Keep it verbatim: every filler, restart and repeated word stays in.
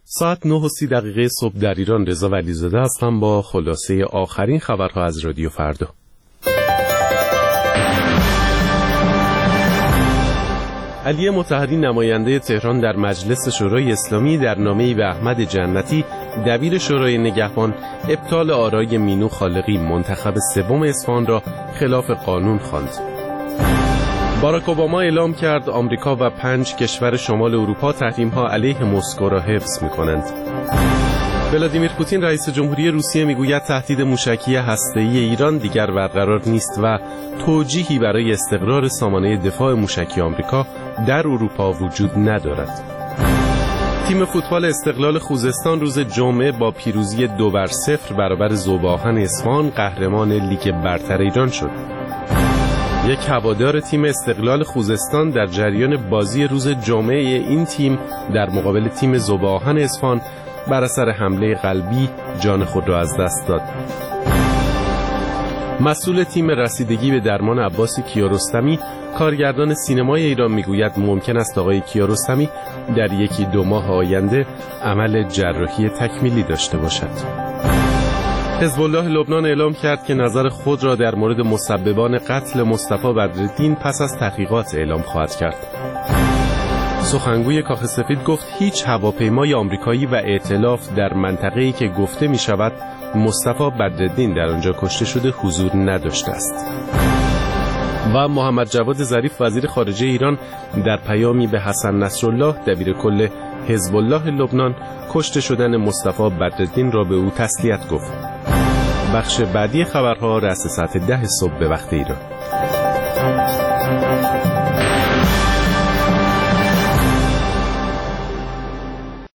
ساعت نه و سی دقیقه صبح در ایران. رضا ولیزاده هستم با خلاصه آخرین خبرها از رادیو فردا. علی مطهری نماینده تهران در مجلس شورای اسلامی در نامه‌ای به احمد جنتی دبیر شورای نگهبان ابطال آرای مینو خالقی منتخب سوم اصفهان را خلاف قانون خواند. باراک اوباما اعلام کرد آمریکا و پنج کشور شمال اروپا تحریم‌ها علیه مسکو را حفظ می‌کنند. ولادیمیر پوتین رئیس جمهوری روسیه میگوید تهدید موشکی هسته‌ای ایران دیگر برقرار نیست و توجیهی برای استقرار سامانه دفاع موشکی آمریکا در اروپا وجود ندارد. تیم فوتبال استقلال خوزستان روز جمعه با پیروزی دو بر صفر برابر ذوب‌آهن اصفهان قهرمان لیگ برتر ایران شد. یک هوادار تیم استقلال خوزستان در جریان بازی روز جمعه این تیم در مقابل تیم ذوب‌آهن اصفهان بر اثر حمله قلبی جان خود را از دست داد. مسئول تیم رسیدگی به درمان عباس کیارستمی، کارگردان سینمای ایران میگوید ممکن است آقای کیارستمی در یکی دو ماه آینده عمل جراحی تکمیلی داشته باشد. حزب الله لبنان اعلام کرد که نظر خود را در مورد مسببان قتل مصطفی بدرالدین پس از تحقیقات اعلام خواهد کرد. سخنگوی کاخ سفید گفت هیچ هواپیمای آمریکایی و ائتلاف در منطقه‌ای که گفته می شود مصطفی بدرالدین در آنجا کشته شده حضور نداشته است. و محمد جواد ظریف وزیر خارجه ایران در پیامی به حسن نصرالله دبیرکل حزب الله لبنان کشته شدن مصطفی بدرالدین را به او تسلیت گفت. بخش بعدی خبرها رأس ساعت ده صبح به وقت ایران.